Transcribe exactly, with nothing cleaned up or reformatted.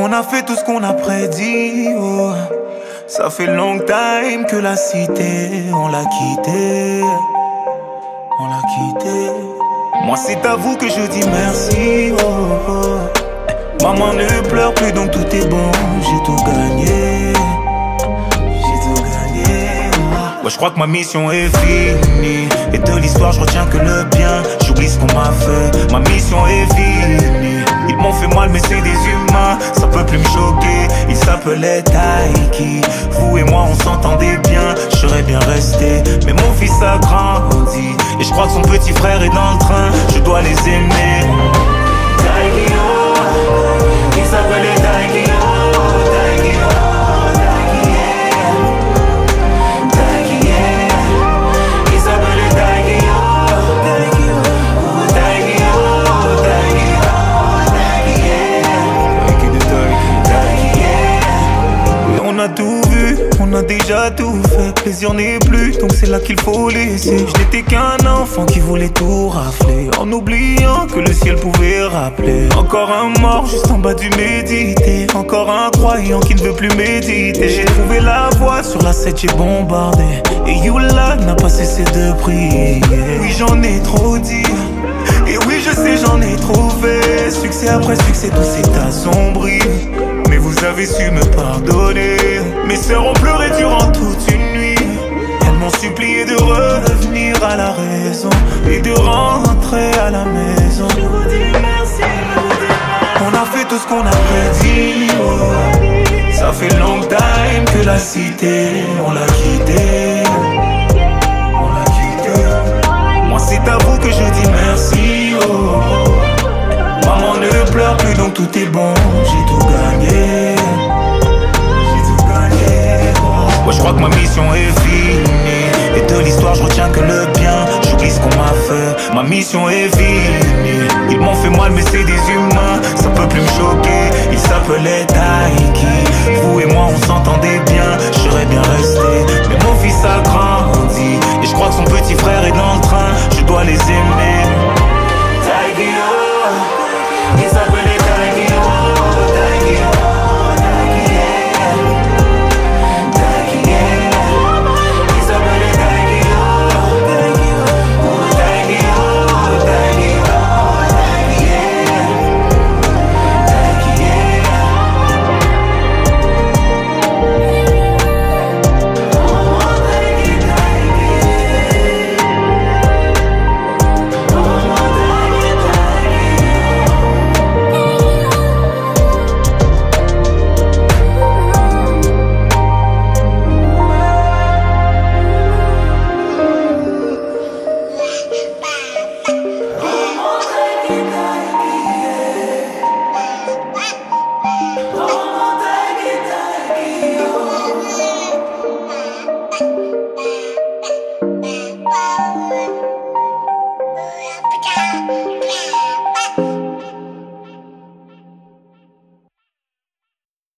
On a fait tout ce qu'on a prédit, oh. Ça fait long time que la cité, on l'a quitté. On l'a quitté. Moi c'est à vous que je dis merci, oh, oh. Maman ne pleure plus donc tout est bon, j'ai tout gagné. J'ai tout gagné, oh. Ouais, je crois que ma mission est finie. Et de l'histoire je retiens que le bien. J'oublie ce qu'on m'a fait, ma mission est finie. Ils m'ont fait mal mais c'est des humains, ça peut plus me choquer. Ils s'appelaient Taiki. Vous et moi on s'entendait bien, je serais bien resté. Mais mon fils a grandi et je crois que son petit frère est dans le train. Je dois les aimer. Taiki, oh. Ils s'appelaient Taiki, oh. Taiki, oh. Taiki, yeah. Taiki, yeah. Ils s'appelaient Taiki, oh. Taiki, oh. Taiki, oh. Taiki, oh. Taiki, yeah. Taiki de Taiki, Taiki, yeah. Et on a tout vu, on a déjà tout fait. Plaisir n'est plus, donc c'est là qu'il faut laisser. Je n'étais qu'un enfant qui voulait tout rafler, en oubliant que le ciel pouvait rappeler. Encore un mort juste en bas du méditer. Encore un croyant qui ne veut plus méditer. J'ai trouvé la voie, sur la scène j'ai bombardé. Et Youla n'a pas cessé de prier. Oui j'en ai trop dit, et oui je sais j'en ai trop fait. Succès après succès tout s'est assombri. Mais vous avez su me pardonner. Mes sœurs ont pleuré durant toute une nuit. Elles m'ont supplié de revenir à la raison et de rentrer à la maison. Je vous dis merci, je vous dis merci. On a fait tout ce qu'on a prédit, oh. Ça fait long time que la cité, on l'a quitté. On l'a quitté. Moi c'est à vous que je dis merci, oh. Maman ne pleure plus donc tout est bon, j'ai tout gagné. J'ai tout gagné, oh. Ouais, je crois que ma mission est finie. Et de l'histoire je retiens que le bien. J'oublie ce qu'on m'a fait, ma mission est finie. Ils m'ont fait mal mais c'est des humains, ça peut plus me choquer. Ils s'appelaient Taiki. Vous et moi on s'entendait bien, je serais bien resté. Mais moi